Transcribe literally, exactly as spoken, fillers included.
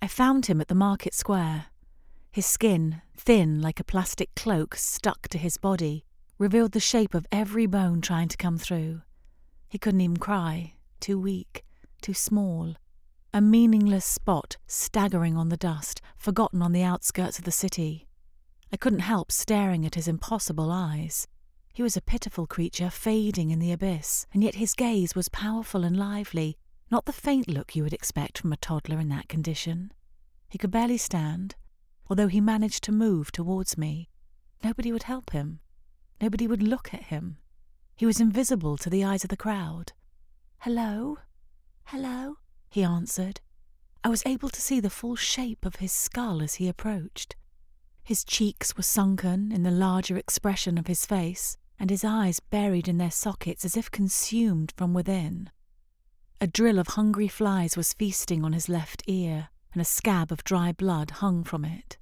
found him at the market square. His skin, thin like a plastic cloak stuck to his body, revealed the shape of every bone trying to come through. He couldn't even cry, too weak, too small. A meaningless spot staggering on the dust, forgotten on the outskirts of the city. I couldn't help staring at his impossible eyes. He was a pitiful creature fading in the abyss, and yet his gaze was powerful and lively, not the faint look you would expect from a toddler in that condition. He could barely stand. Although he managed to move towards me, nobody would help him. Nobody would look at him. He was invisible to the eyes of the crowd. "Hello? Hello?" he answered. I was able to see the full shape of his skull as he approached. His cheeks were sunken in the larger expression of his face, and his eyes buried in their sockets as if consumed from within. A drill of hungry flies was feasting on his left ear, and a scab of dry blood hung from it.